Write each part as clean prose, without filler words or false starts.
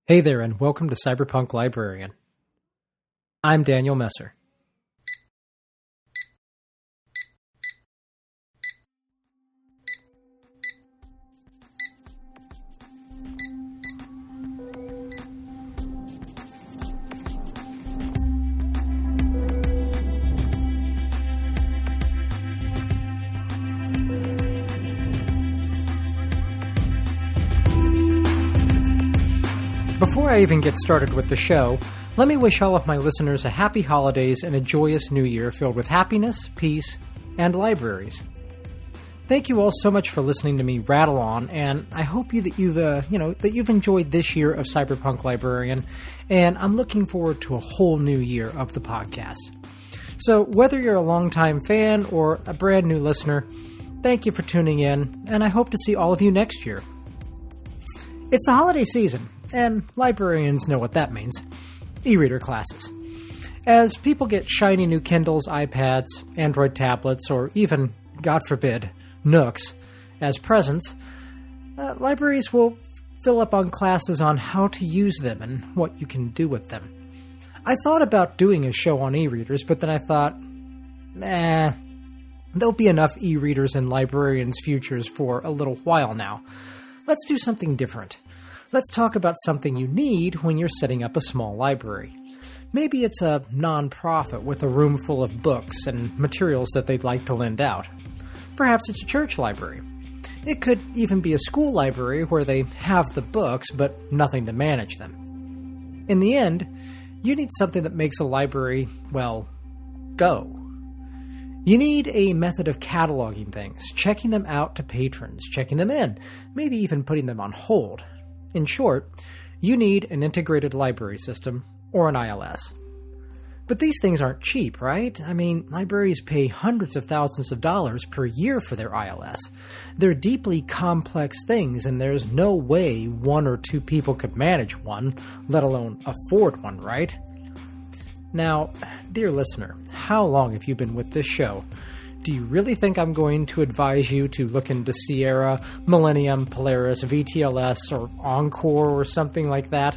Hey there, and welcome to Cyberpunk Librarian. I'm Daniel Messer. Before I even get started with the show, let me wish all of my listeners a happy holidays and a joyous new year filled with happiness, peace, and libraries. Thank you all so much for listening to me rattle on, and I hope that you've enjoyed this year of Cyberpunk Librarian, and I'm looking forward to a whole new year of the podcast. So whether you're a longtime fan or a brand new listener, thank you for tuning in, and I hope to see all of you next year. It's the holiday season, and librarians know what that means. E-reader classes. As people get shiny new Kindles, iPads, Android tablets, or even, God forbid, Nooks as presents, libraries will fill up on classes on how to use them and what you can do with them. I thought about doing a show on e-readers, but then I thought, there'll be enough e-readers in librarians' futures for a little while now. Let's do something different. Let's talk about something you need when you're setting up a small library. Maybe it's a non-profit with a room full of books and materials that they'd like to lend out. Perhaps it's a church library. It could even be a school library where they have the books but nothing to manage them. In the end, you need something that makes a library, go. You need a method of cataloging things, checking them out to patrons, checking them in, maybe even putting them on hold. In short, you need an integrated library system, or an ILS. But these things aren't cheap, right? I mean, libraries pay hundreds of thousands of dollars per year for their ILS. They're deeply complex things, and there's no way one or two people could manage one, let alone afford one, right? Now, dear listener, how long have you been with this show? Do you really think I'm going to advise you to look into Sierra, Millennium, Polaris, VTLS, or Encore, or something like that?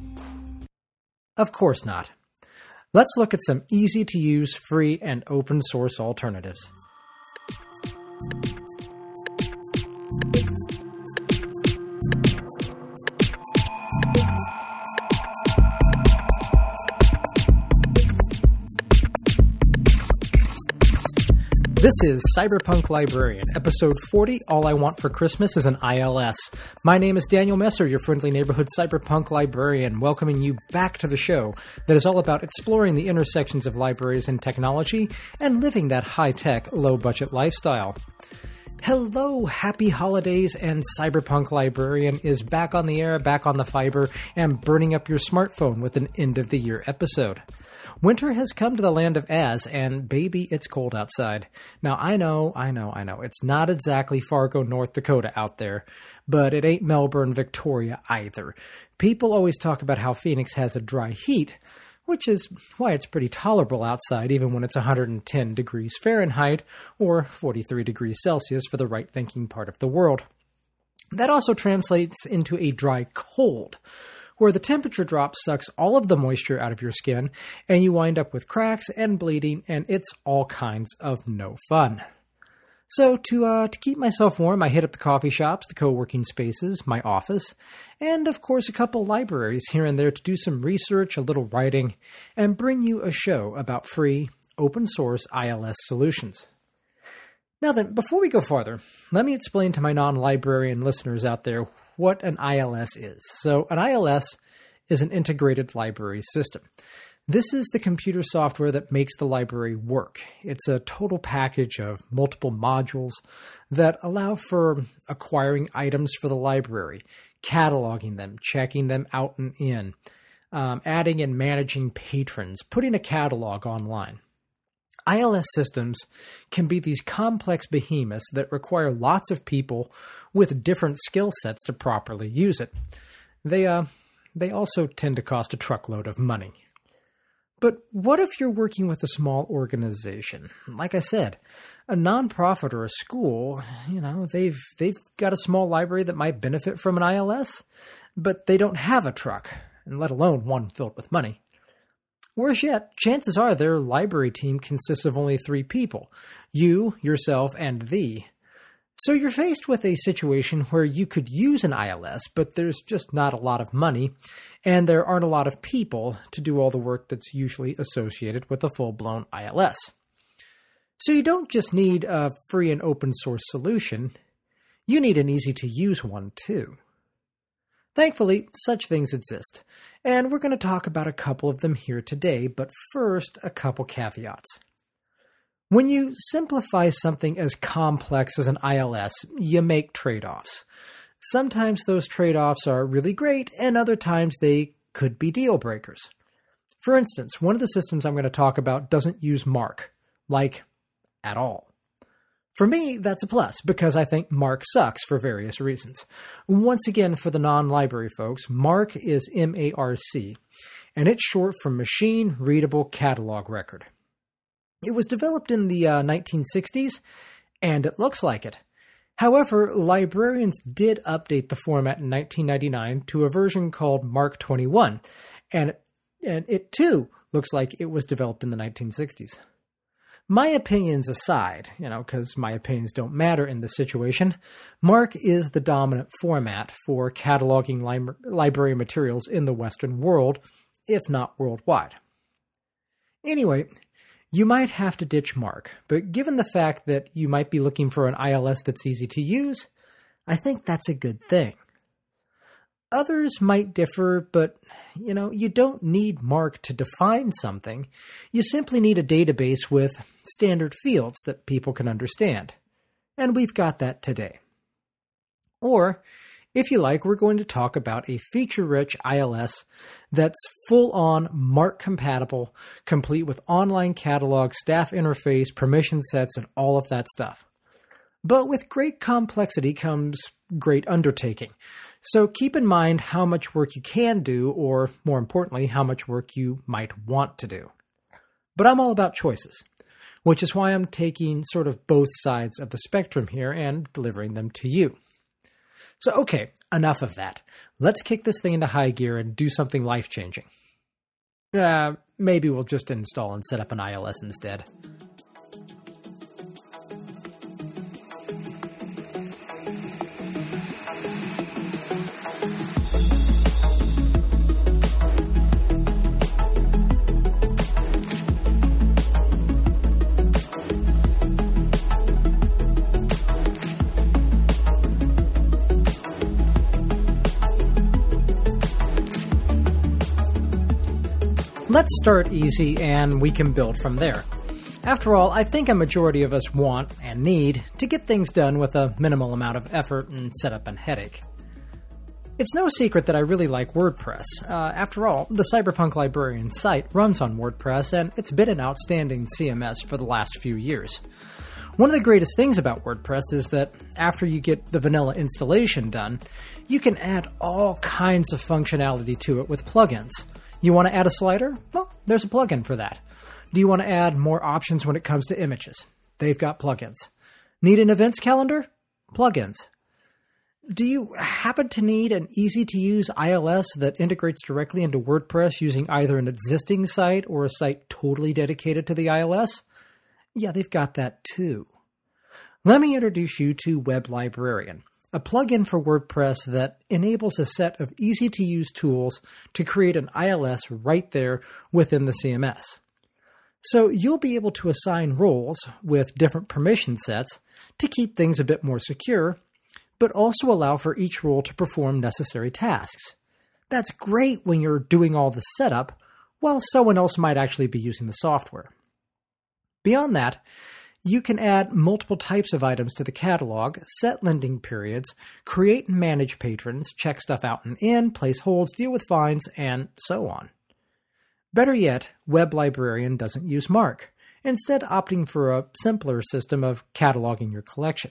Of course not. Let's look at some easy-to-use, free, and open-source alternatives. This is Cyberpunk Librarian, episode 40, All I Want for Christmas is an ILS. My name is Daniel Messer, your friendly neighborhood Cyberpunk Librarian, welcoming you back to the show that is all about exploring the intersections of libraries and technology and living that high-tech, low-budget lifestyle. Hello, happy holidays, and Cyberpunk Librarian is back on the air, back on the fiber, and burning up your smartphone with an end-of-the-year episode. Winter has come to the land of Az, and baby, it's cold outside. Now, I know, it's not exactly Fargo, North Dakota out there, but it ain't Melbourne, Victoria either. People always talk about how Phoenix has a dry heat, which is why it's pretty tolerable outside even when it's 110 degrees Fahrenheit or 43 degrees Celsius for the right-thinking part of the world. That also translates into a dry cold, where the temperature drop sucks all of the moisture out of your skin, and you wind up with cracks and bleeding, and it's all kinds of no fun. So to keep myself warm, I hit up the coffee shops, the co-working spaces, my office, and of course a couple libraries here and there to do some research, a little writing, and bring you a show about free, open-source ILS solutions. Now then, before we go farther, let me explain to my non-librarian listeners out there what an ILS is. So an ILS is an integrated library system. This is the computer software that makes the library work. It's a total package of multiple modules that allow for acquiring items for the library, cataloging them, checking them out and in, adding and managing patrons, putting a catalog online. ILS systems can be these complex behemoths that require lots of people with different skill sets to properly use it. They also tend to cost a truckload of money. But what if you're working with a small organization? Like I said, a nonprofit or a school, they've got a small library that might benefit from an ILS. but they don't have a truck, and let alone one filled with money. Worse yet, chances are their library team consists of only 3 people: you, yourself, and thee. So you're faced with a situation where you could use an ILS, but there's just not a lot of money, and there aren't a lot of people to do all the work that's usually associated with a full-blown ILS. So you don't just need a free and open source solution, you need an easy-to-use one too. Thankfully, such things exist, and we're going to talk about a couple of them here today, but first, a couple caveats. When you simplify something as complex as an ILS, you make trade-offs. Sometimes those trade-offs are really great, and other times they could be deal breakers. For instance, one of the systems I'm going to talk about doesn't use Mark, at all. For me, that's a plus, because I think Mark sucks for various reasons. Once again, for the non-library folks, Mark is MARC, and it's short for Machine Readable Catalog Record. It was developed in the 1960s, and it looks like it. However, librarians did update the format in 1999 to a version called Mark 21, and it too looks like it was developed in the 1960s. My opinions aside, because my opinions don't matter in this situation, Mark is the dominant format for cataloging library materials in the Western world, if not worldwide. Anyway, you might have to ditch Mark, but given the fact that you might be looking for an ILS that's easy to use, I think that's a good thing. Others might differ, but, you don't need Mark to define something. You simply need a database with standard fields that people can understand. And we've got that today. Or, if you like, we're going to talk about a feature-rich ILS that's full-on Mark-compatible, complete with online catalog, staff interface, permission sets, and all of that stuff. But with great complexity comes great undertaking. So keep in mind how much work you can do, or more importantly, how much work you might want to do. But I'm all about choices, which is why I'm taking sort of both sides of the spectrum here and delivering them to you. So okay, enough of that. Let's kick this thing into high gear and do something life-changing. Maybe we'll just install and set up an ILS instead. Let's start easy and we can build from there. After all, I think a majority of us want and need to get things done with a minimal amount of effort and setup and headache. It's no secret that I really like WordPress. After all, the Cyberpunk Librarian site runs on WordPress, and it's been an outstanding CMS for the last few years. One of the greatest things about WordPress is that after you get the vanilla installation done, you can add all kinds of functionality to it with plugins. You want to add a slider? Well, there's a plugin for that. Do you want to add more options when it comes to images? They've got plugins. Need an events calendar? Plugins. Do you happen to need an easy-to-use ILS that integrates directly into WordPress using either an existing site or a site totally dedicated to the ILS? Yeah, they've got that too. Let me introduce you to Web Librarian, a plugin for WordPress that enables a set of easy-to-use tools to create an ILS right there within the CMS. So you'll be able to assign roles with different permission sets to keep things a bit more secure, but also allow for each role to perform necessary tasks. That's great when you're doing all the setup, while someone else might actually be using the software. Beyond that, you can add multiple types of items to the catalog, set lending periods, create and manage patrons, check stuff out and in, place holds, deal with fines, and so on. Better yet, Web Librarian doesn't use Mark, instead opting for a simpler system of cataloging your collection.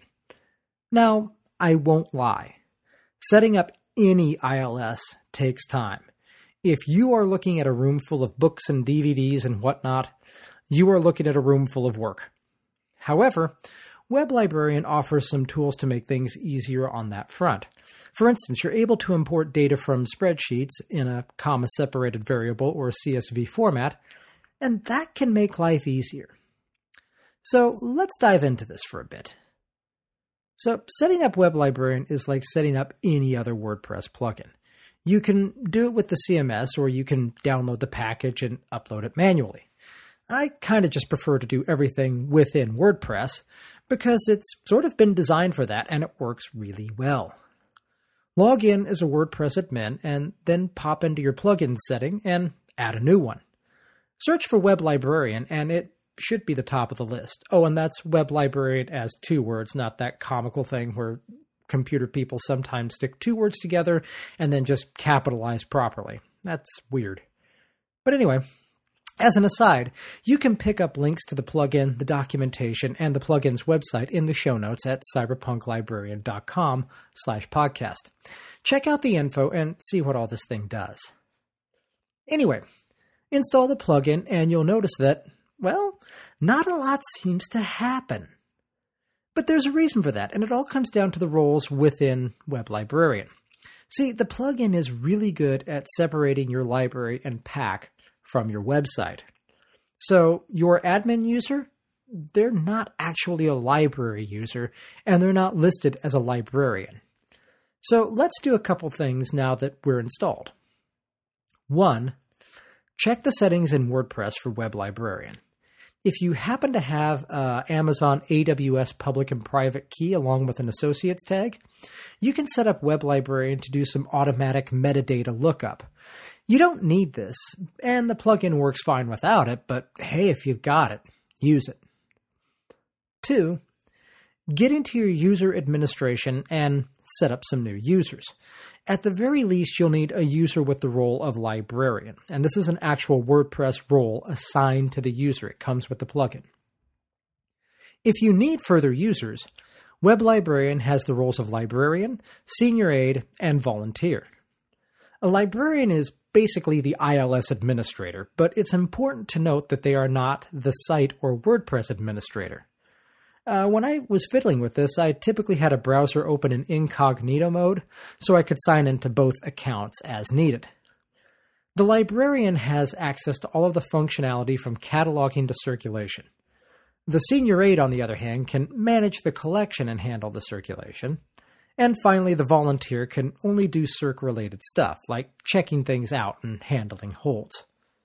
Now, I won't lie. Setting up any ILS takes time. If you are looking at a room full of books and DVDs and whatnot, you are looking at a room full of work. However, Web Librarian offers some tools to make things easier on that front. For instance, you're able to import data from spreadsheets in a comma-separated variable or CSV format, and that can make life easier. So let's dive into this for a bit. So setting up Web Librarian is like setting up any other WordPress plugin. You can do it with the CMS, or you can download the package and upload it manually. I kind of just prefer to do everything within WordPress because it's sort of been designed for that and it works really well. Log in as a WordPress admin and then pop into your plugin setting and add a new one. Search for Web Librarian and it should be the top of the list. Oh, and that's Web Librarian as 2 words, not that comical thing where computer people sometimes stick 2 words together and then just capitalize properly. That's weird. But anyway, as an aside, you can pick up links to the plugin, the documentation, and the plugin's website in the show notes at cyberpunklibrarian.com/podcast. Check out the info and see what all this thing does. Anyway, install the plugin and you'll notice that, well, not a lot seems to happen. But there's a reason for that, and it all comes down to the roles within Web Librarian. See, the plugin is really good at separating your library and pack from your website. So your admin user, they're not actually a library user, and they're not listed as a librarian. So let's do a couple things now that we're installed. 1, check the settings in WordPress for Web Librarian. If you happen to have Amazon AWS public and private key along with an associates tag, you can set up Web Librarian to do some automatic metadata lookup. You don't need this, and the plugin works fine without it, but hey, if you've got it, use it. 2, get into your user administration and set up some new users. At the very least, you'll need a user with the role of librarian, and this is an actual WordPress role assigned to the user. It comes with the plugin. If you need further users, Web Librarian has the roles of librarian, senior aide, and volunteer. A librarian is basically the ILS administrator, but it's important to note that they are not the site or WordPress administrator. When I was fiddling with this, I typically had a browser open in incognito mode, so I could sign into both accounts as needed. The librarian has access to all of the functionality from cataloging to circulation. The senior aide, on the other hand, can manage the collection and handle the circulation. And finally, the volunteer can only do circ-related stuff, like checking things out and handling holds.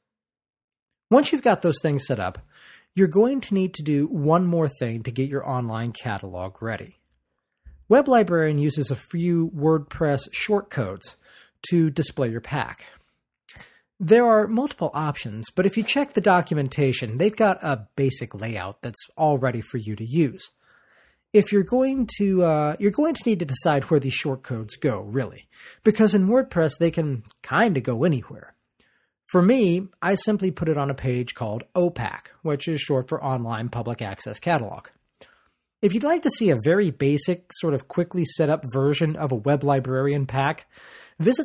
Once you've got those things set up, you're going to need to do one more thing to get your online catalog ready. Web Librarian uses a few WordPress shortcodes to display your pack. There are multiple options, but if you check the documentation, they've got a basic layout that's all ready for you to use. If you're going to need to decide where these shortcodes go, really, because in WordPress they can kind of go anywhere. For me, I simply put it on a page called OPAC, which is short for Online Public Access Catalog. If you'd like to see a very basic, sort of quickly set up version of a Web Librarian pack, visit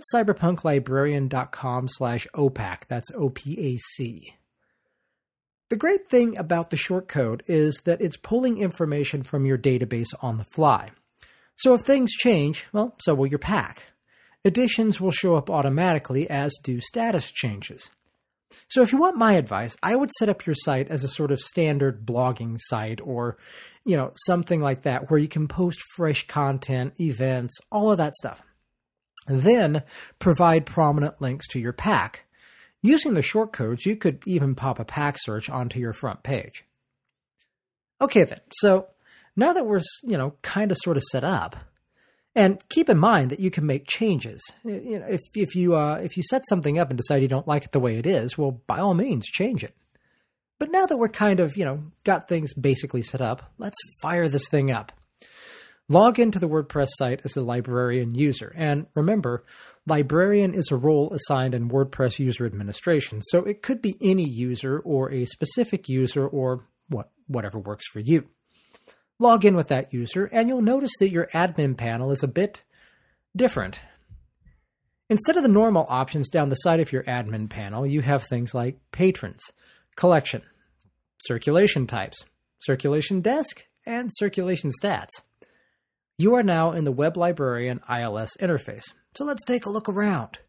cyberpunklibrarian.com/OPAC. That's OPAC. The great thing about the shortcode is that it's pulling information from your database on the fly. So if things change, well, so will your pack. Additions will show up automatically, as do status changes. So if you want my advice, I would set up your site as a sort of standard blogging site or, something like that where you can post fresh content, events, all of that stuff. Then provide prominent links to your pack. Using the shortcodes, you could even pop a pack search onto your front page. Okay then, so now that we're, kind of sort of set up, and keep in mind that you can make changes. If you set something up and decide you don't like it the way it is, well, by all means, change it. But now that we're kind of, got things basically set up, let's fire this thing up. Log into the WordPress site as a librarian user. And remember, librarian is a role assigned in WordPress user administration, so it could be any user or a specific user or whatever works for you. Log in with that user, and you'll notice that your admin panel is a bit different. Instead of the normal options down the side of your admin panel, you have things like patrons, collection, circulation types, circulation desk, and circulation stats. You are now in the Web Librarian ILS interface, so let's take a look around.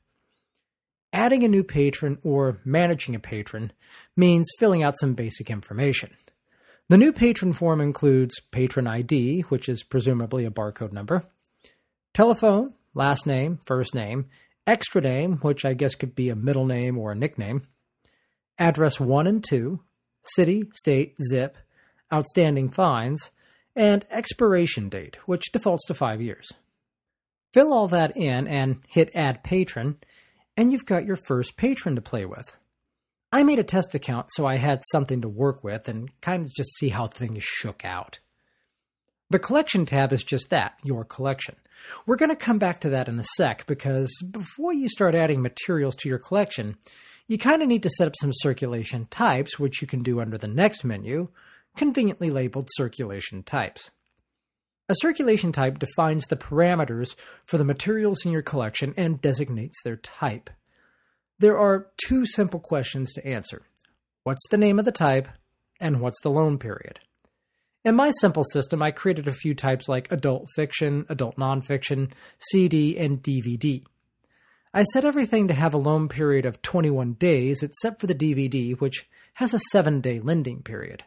Adding a new patron or managing a patron means filling out some basic information. The new patron form includes patron ID, which is presumably a barcode number, telephone, last name, first name, extra name, which I guess could be a middle name or a nickname, address 1 and 2, city, state, zip, outstanding fines, and expiration date, which defaults to 5 years. Fill all that in and hit Add Patron, and you've got your first patron to play with. I made a test account so I had something to work with and kind of just see how things shook out. The Collection tab is just that, your collection. We're going to come back to that in a sec because before you start adding materials to your collection, you kind of need to set up some circulation types, which you can do under the next menu, conveniently labeled Circulation Types. A circulation type defines the parameters for the materials in your collection and designates their type. There are 2 simple questions to answer. What's the name of the type, and what's the loan period? In my simple system, I created a few types like adult fiction, adult nonfiction, CD, and DVD. I set everything to have a loan period of 21 days, except for the DVD, which has a 7-day lending period.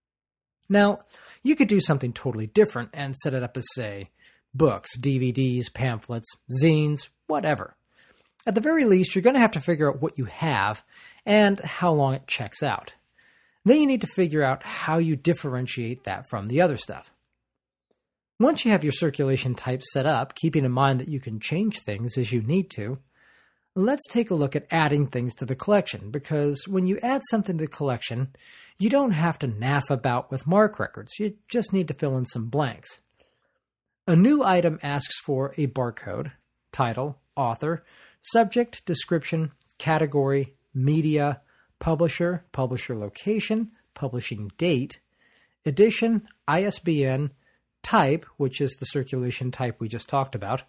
Now, you could do something totally different and set it up as, say, books, DVDs, pamphlets, zines, whatever. At the very least, you're going to have to figure out what you have and how long it checks out. Then you need to figure out how you differentiate that from the other stuff. Once you have your circulation type set up, keeping in mind that you can change things as you need to, let's take a look at adding things to the collection, because when you add something to the collection, you don't have to naff about with mark records. You just need to fill in some blanks. A new item asks for a barcode, title, author, subject, description, category, media, publisher, publisher location, publishing date, edition, ISBN, type, which is the circulation type we just talked about,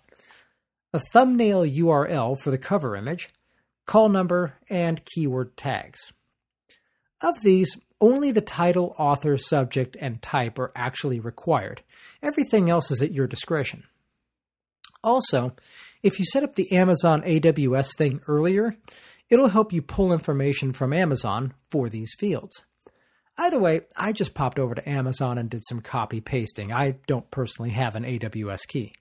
a thumbnail URL for the cover image, call number, and keyword tags. Of these, only the title, author, subject, and type are actually required. Everything else is at your discretion. Also, if you set up the Amazon AWS thing earlier, it'll help you pull information from Amazon for these fields. Either way, I just popped over to Amazon and did some copy pasting. I don't personally have an AWS key.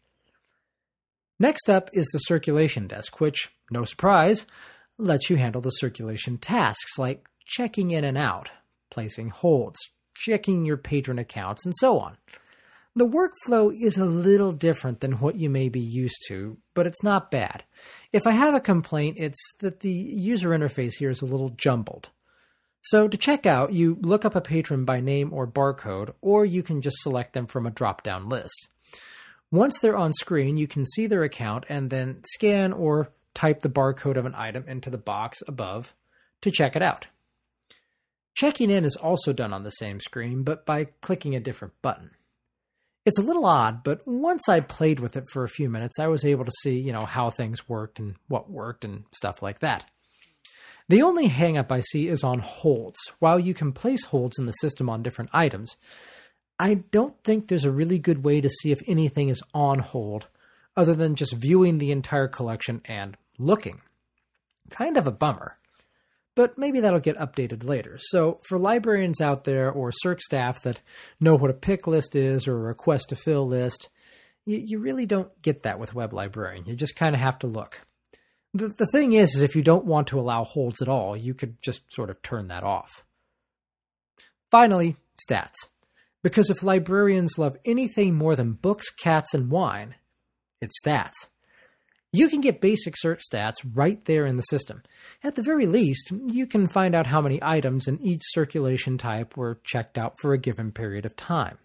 Next up is the circulation desk, which, no surprise, lets you handle the circulation tasks like checking in and out, placing holds, checking your patron accounts, and so on. The workflow is a little different than what you may be used to, but it's not bad. If I have a complaint, it's that the user interface here is a little jumbled. So to check out, you look up a patron by name or barcode, or you can just select them from a drop-down list. Once they're on screen, you can see their account and then scan or type the barcode of an item into the box above to check it out. Checking in is also done on the same screen, but by clicking a different button. It's a little odd, but once I played with it for a few minutes, I was able to see, how things worked and what worked and stuff like that. The only hang-up I see is on holds. While you can place holds in the system on different items, I don't think there's a really good way to see if anything is on hold other than just viewing the entire collection and looking. Kind of a bummer. But maybe that'll get updated later. So for librarians out there or Circ staff that know what a pick list is or a request to fill list, you really don't get that with Web Librarian. You just kind of have to look. The thing is if you don't want to allow holds at all, you could just sort of turn that off. Finally, stats. Because if librarians love anything more than books, cats, and wine, it's stats. You can get basic search stats right there in the system. At the very least, you can find out how many items in each circulation type were checked out for a given period of time.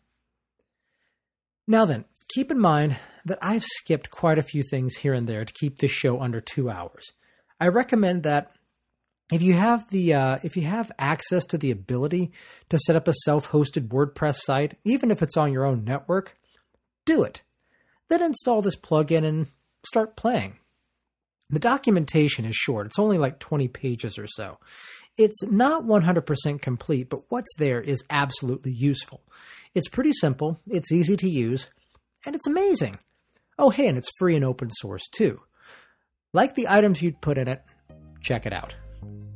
Now then, keep in mind that I've skipped quite a few things here and there to keep this show under 2 hours. I recommend that if you have access to the ability to set up a self-hosted WordPress site, even if it's on your own network, do it. Then install this plugin and start playing. The documentation is short. It's only like 20 pages or so. It's not 100% complete, but what's there is absolutely useful. It's pretty simple, it's easy to use, and it's amazing. Oh, hey, and it's free and open source too. Like the items you'd put in it, check it out.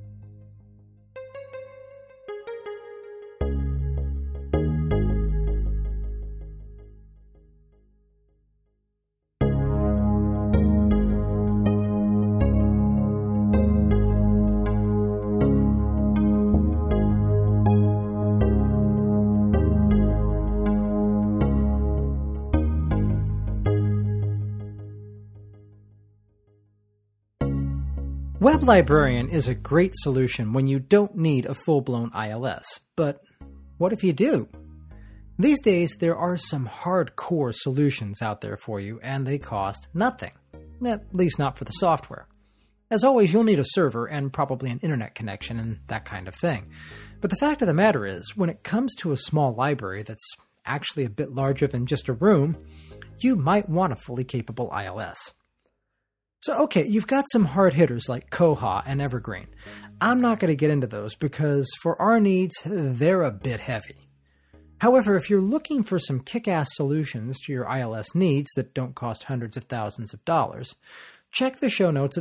Web Librarian is a great solution when you don't need a full-blown ILS, but what if you do? These days, there are some hardcore solutions out there for you, and they cost nothing. At least not for the software. As always, you'll need a server and probably an internet connection and that kind of thing. But the fact of the matter is, when it comes to a small library that's actually a bit larger than just a room, you might want a fully capable ILS. So, okay, you've got some hard hitters like Koha and Evergreen. I'm not going to get into those because for our needs, they're a bit heavy. However, if you're looking for some kick-ass solutions to your ILS needs that don't cost hundreds of thousands of dollars, check the show notes at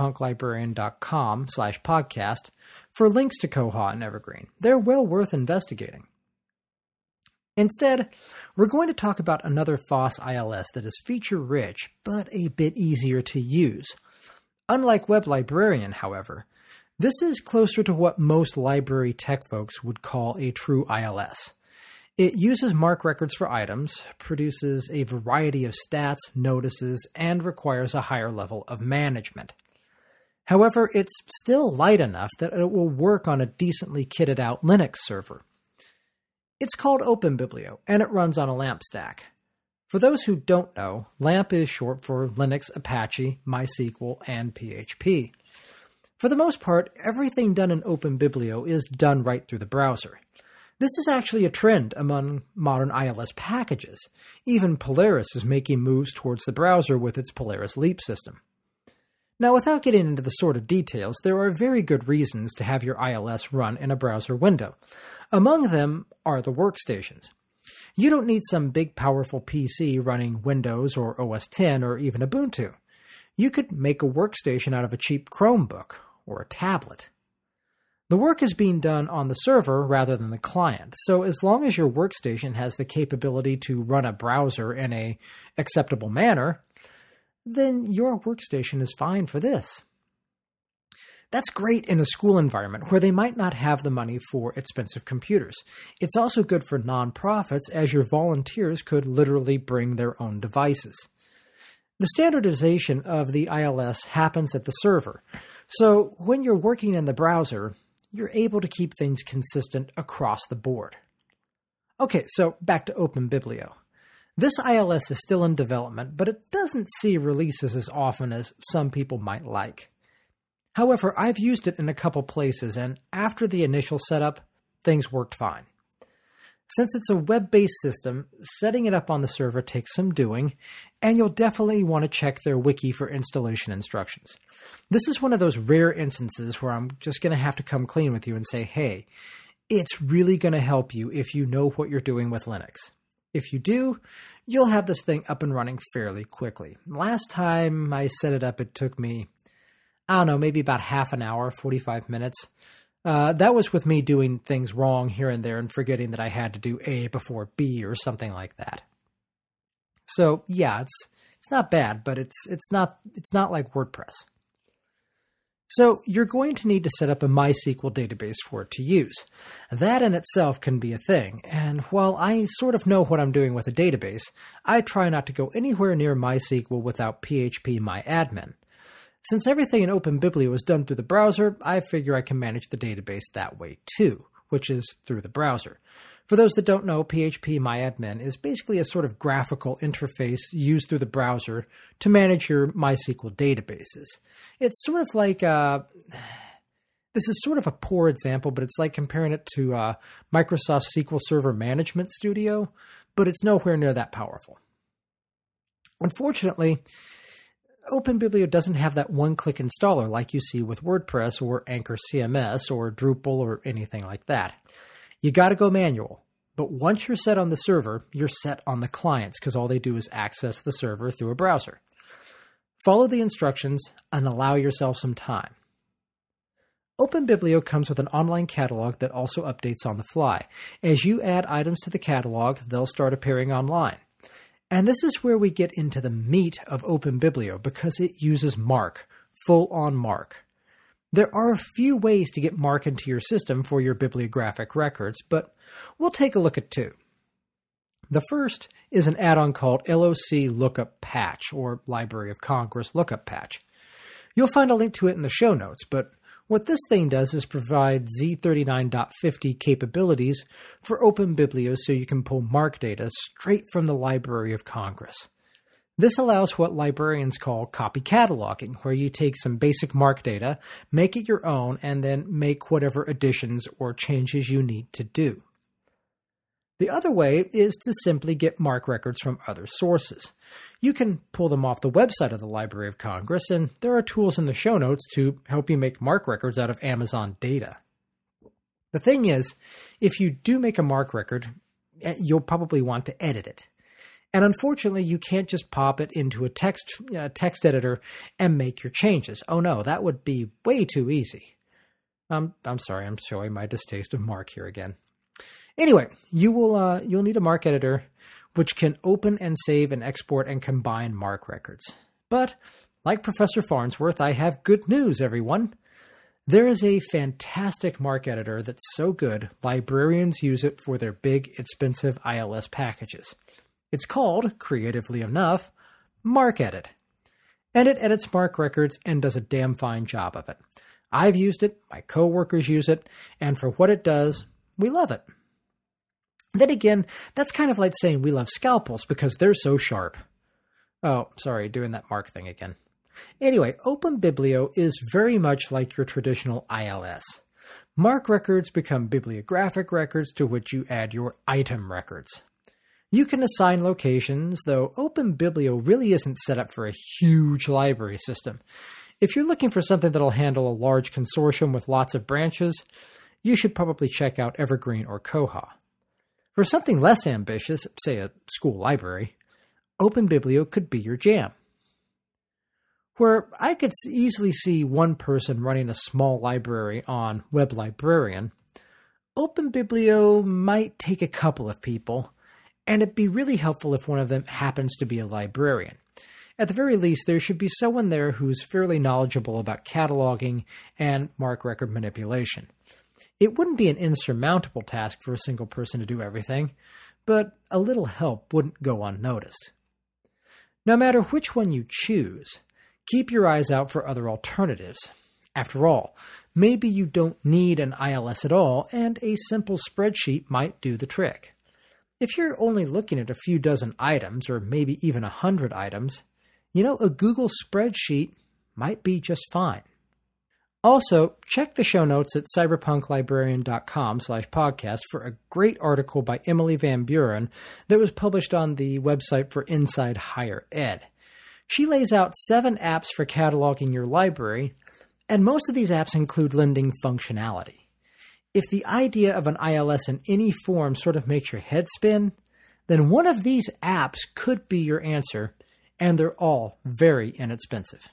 cyberpunklibrarian.com/podcast for links to Koha and Evergreen. They're well worth investigating. Instead, we're going to talk about another FOSS ILS that is feature-rich, but a bit easier to use. Unlike Web Librarian, however, this is closer to what most library tech folks would call a true ILS. It uses MARC records for items, produces a variety of stats, notices, and requires a higher level of management. However, it's still light enough that it will work on a decently kitted out Linux server. It's called OpenBiblio, and it runs on a LAMP stack. For those who don't know, LAMP is short for Linux, Apache, MySQL, and PHP. For the most part, everything done in OpenBiblio is done right through the browser. This is actually a trend among modern ILS packages. Even Polaris is making moves towards the browser with its Polaris Leap system. Now, without getting into the sordid details, there are very good reasons to have your ILS run in a browser window. Among them are the workstations. You don't need some big powerful PC running Windows or OS X or even Ubuntu. You could make a workstation out of a cheap Chromebook or a tablet. The work is being done on the server rather than the client, so as long as your workstation has the capability to run a browser in an acceptable manner, then your workstation is fine for this. That's great in a school environment where they might not have the money for expensive computers. It's also good for nonprofits as your volunteers could literally bring their own devices. The standardization of the ILS happens at the server, so when you're working in the browser, you're able to keep things consistent across the board. Okay, so back to OpenBiblio. This ILS is still in development, but it doesn't see releases as often as some people might like. However, I've used it in a couple places, and after the initial setup, things worked fine. Since it's a web-based system, setting it up on the server takes some doing, and you'll definitely want to check their wiki for installation instructions. This is one of those rare instances where I'm just going to have to come clean with you and say, hey, it's really going to help you if you know what you're doing with Linux. If you do, you'll have this thing up and running fairly quickly. Last time I set it up, it took me, maybe about half an hour, 45 minutes. That was with me doing things wrong here and there and forgetting that I had to do A before B or something like that. So yeah, it's not bad, but it's not like WordPress. So you're going to need to set up a MySQL database for it to use. That in itself can be a thing, and while I sort of know what I'm doing with a database, I try not to go anywhere near MySQL without phpMyAdmin. Since everything in OpenBiblio is done through the browser, I figure I can manage the database that way too, which is through the browser. For those that don't know, phpMyAdmin is basically a sort of graphical interface used through the browser to manage your MySQL databases. It's sort of like, this is sort of a poor example, but it's like comparing it to Microsoft SQL Server Management Studio, but it's nowhere near that powerful. Unfortunately, OpenBiblio doesn't have that one-click installer like you see with WordPress or Anchor CMS or Drupal or anything like that. You got to go manual. But once you're set on the server, you're set on the clients because all they do is access the server through a browser. Follow the instructions and allow yourself some time. OpenBiblio comes with an online catalog that also updates on the fly. As you add items to the catalog, they'll start appearing online. And this is where we get into the meat of OpenBiblio because it uses Mark, full-on Mark. There are a few ways to get Mark into your system for your bibliographic records, but we'll take a look at two. The first is an add-on called LOC Lookup Patch, or Library of Congress Lookup Patch. You'll find a link to it in the show notes, but what this thing does is provide Z39.50 capabilities for OpenBiblio so you can pull Mark data straight from the Library of Congress. This allows what librarians call copy cataloging, where you take some basic Mark data, make it your own, and then make whatever additions or changes you need to do. The other way is to simply get Mark records from other sources. You can pull them off the website of the Library of Congress, and there are tools in the show notes to help you make Mark records out of Amazon data. The thing is, if you do make a Mark record, you'll probably want to edit it. And unfortunately, you can't just pop it into a text editor and make your changes. Oh no, that would be way too easy. I'm sorry, I'm showing my distaste of Mark here again. Anyway, you'll need a Mark editor which can open and save and export and combine Mark records. But, like Professor Farnsworth, I have good news, everyone. There is a fantastic Mark editor that's so good, librarians use it for their big, expensive ILS packages. It's called, creatively enough, MarkEdit. And it edits Mark records and does a damn fine job of it. I've used it, my coworkers use it, and for what it does, we love it. Then again, that's kind of like saying we love scalpels because they're so sharp. Oh, sorry, doing that Mark thing again. Anyway, OpenBiblio is very much like your traditional ILS. Mark records become bibliographic records to which you add your item records. You can assign locations, though OpenBiblio really isn't set up for a huge library system. If you're looking for something that'll handle a large consortium with lots of branches, you should probably check out Evergreen or Koha. For something less ambitious, say a school library, OpenBiblio could be your jam. Where I could easily see one person running a small library on Web Librarian, OpenBiblio might take a couple of people, and it'd be really helpful if one of them happens to be a librarian. At the very least, there should be someone there who's fairly knowledgeable about cataloging and Mark record manipulation. It wouldn't be an insurmountable task for a single person to do everything, but a little help wouldn't go unnoticed. No matter which one you choose, keep your eyes out for other alternatives. After all, maybe you don't need an ILS at all, and a simple spreadsheet might do the trick. If you're only looking at a few dozen items, or maybe even 100 items, a Google spreadsheet might be just fine. Also, check the show notes at cyberpunklibrarian.com/podcast for a great article by Emily Van Buren that was published on the website for Inside Higher Ed. She lays out 7 apps for cataloging your library, and most of these apps include lending functionality. If the idea of an ILS in any form sort of makes your head spin, then one of these apps could be your answer, and they're all very inexpensive.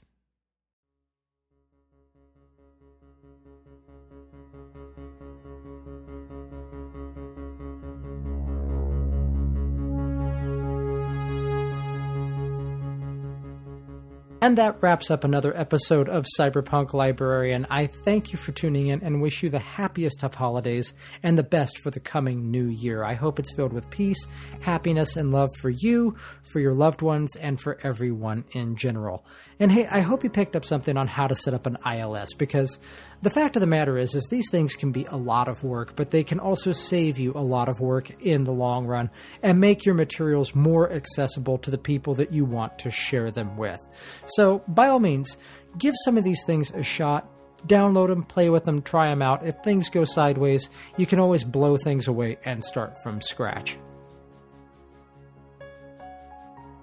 And that wraps up another episode of Cyberpunk Librarian. I thank you for tuning in and wish you the happiest of holidays and the best for the coming new year. I hope it's filled with peace, happiness, and love for you, for your loved ones, and for everyone in general. And hey, I hope you picked up something on how to set up an ILS, because the fact of the matter is these things can be a lot of work, but they can also save you a lot of work in the long run and make your materials more accessible to the people that you want to share them with. So, by all means, give some of these things a shot. Download them, play with them, try them out. If things go sideways, you can always blow things away and start from scratch.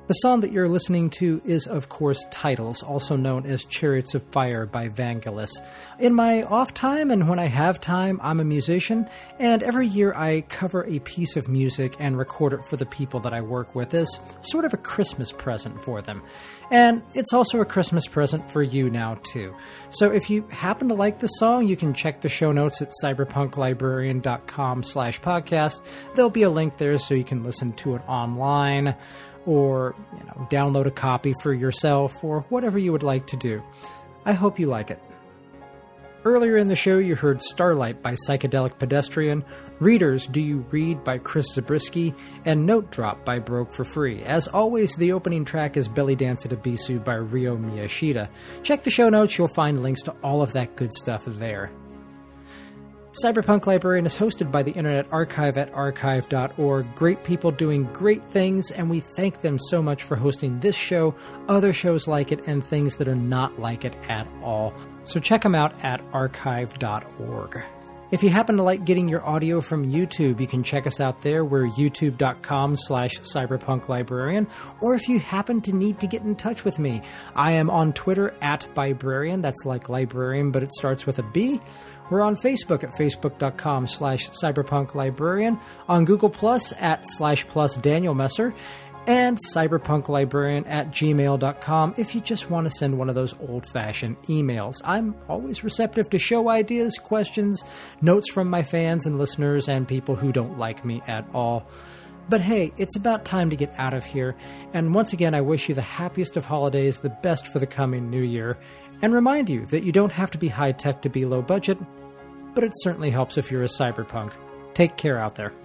The song that you're listening to is, of course, Titles, also known as Chariots of Fire by Vangelis. In my off time and when I have time, I'm a musician, and every year I cover a piece of music and record it for the people that I work with as sort of a Christmas present for them. And it's also a Christmas present for you now, too. So if you happen to like the song, you can check the show notes at cyberpunklibrarian.com/podcast. There'll be a link there so you can listen to it online, or download a copy for yourself, or whatever you would like to do. I hope you like it. Earlier in the show, you heard Starlight by Psychedelic Pedestrian, Readers, Do You Read by Chris Zabriskie, and Note Drop by Broke for Free. As always, the opening track is Belly Dance at Ibisu by Ryo Miyashita. Check the show notes, you'll find links to all of that good stuff there. Cyberpunk Librarian is hosted by the Internet Archive at archive.org. Great people doing great things, and we thank them so much for hosting this show, other shows like it, and things that are not like it at all. So check them out at archive.org. If you happen to like getting your audio from YouTube, you can check us out there. We're youtube.com/cyberpunklibrarian. Or if you happen to need to get in touch with me, I am on Twitter at Bibrarian. That's like librarian, but it starts with a B. We're on Facebook at facebook.com/cyberpunklibrarian, on Google Plus at /plus Daniel Messer, and cyberpunklibrarian at gmail.com if you just want to send one of those old-fashioned emails. I'm always receptive to show ideas, questions, notes from my fans and listeners and people who don't like me at all. But hey, it's about time to get out of here, and once again I wish you the happiest of holidays, the best for the coming new year, and remind you that you don't have to be high-tech to be low-budget, but it certainly helps if you're a cyberpunk. Take care out there.